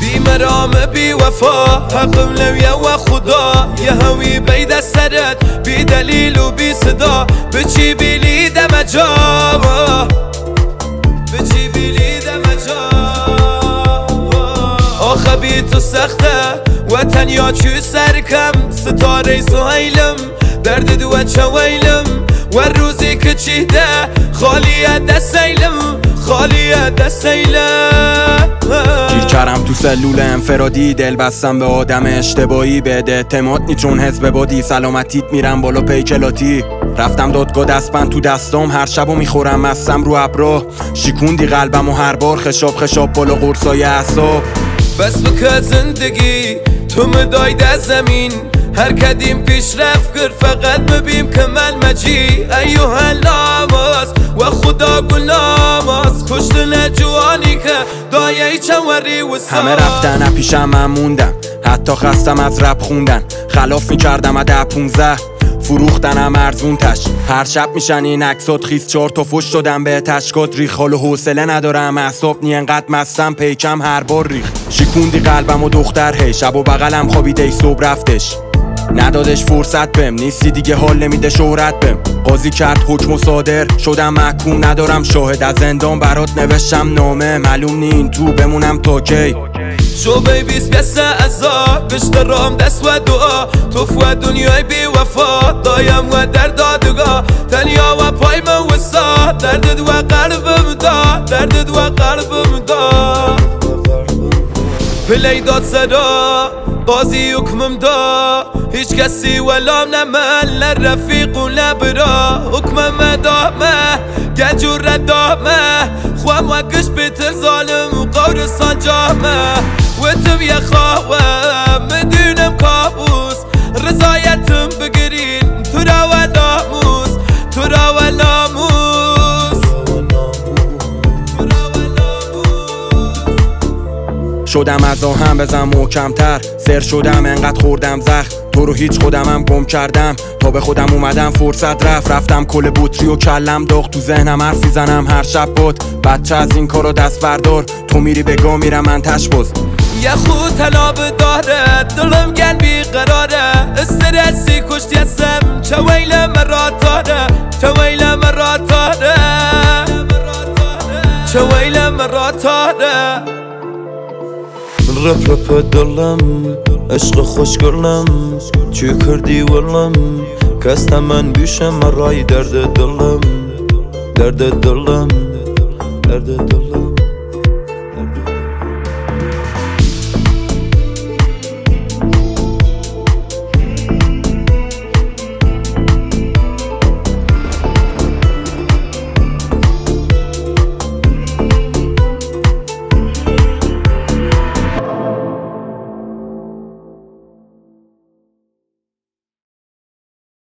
بی مرام بی وفا حقم لویه و خدا یه هوی بید سرت بی دلیل و بی صدا بچی بیلی دم جا بچی بیلی دم جا آخه بی تو سخته و تنیا چو سرکم ستاره سهیلم درد دو چویلم و روزی که چیده خالیه دستیلم خالیه دستیلم گیر کردم تو سلول انفرادی دل بستم به آدم اشتباهی بهت اعتماد نی چون حزب بادی سلامتیت میرم بالا پیکلاتی رفتم دادگاه دستبند تو دستام هر شبو میخورم مستم رو ابرا شیکوندی قلبم و هر بار خشاب خشاب بالا قرصای اعصاب بس بکه زندگی تو مدای ده زمین هر کدیم پیش رفت گر فقط مبیم که من مجی ایوه ناماس و خدا گلاماس کشتن جوانی که دایه چوری و ساس همه رفتن پیشم من موندم حتی خستم از رپ خوندن خلاف میکردم از 15 فروختنم ارزون تش هر شب میشن این عکسات خیس 4 تا فش شدم به تشکات ریخ حال و حوصله ندارم اعصاب نی انقدر مستم پیکم هر بار ریخ شیکوندی قلبم و دختر هی شب و بغلم خوابیده ای صبح رفتش ندادش فرصت بهم نیستی دیگه حال نمیده شهرت بهم قاضی کرد حکم و صادر شدم محکوم ندارم شاهد از زندان برات نوشتم نامه معلوم نی این تو بمونم تا کی شو بیبیز بیسته ازا بشترام دست و دعا تو فو دنیای بی وفا دایم و در دادگاه تنیا و پای من وسا دردد و قلبم دا دردد و قلبم دا پلی داد صدا قاضی حکمم دا هیچ کسی ولام نمل رفیق و لبرا حکمم دامه گجور ردامه خوام وکش بیتر ظالم و قورستان جامه و تو بیا خواهم مدونم کابوس رضایتم بگیرین تو را و ناموس تو را و ناموس شدم از آهم بزن محکمتر سر شدم انقدر خوردم زخم تو رو هیچ خودمم گم کردم تا به خودم اومدم فرصت رفتم کل بطری و کلم داغ تو ذهنم حرفی زنم هر شب بود بچه از این کارو دست بردار تو میری بگاه میرم من تشباز یه خود طلاب داره دلم گل بیقراره استرسی کشتی هستم چه ویل مراتاره چه ویل مراتاره چه ویل مراتاره رپ رپ دلم عشق خوش گرلم چی کردی ولم کستم من بیشم مرای درد دلم درد دلم درد دلم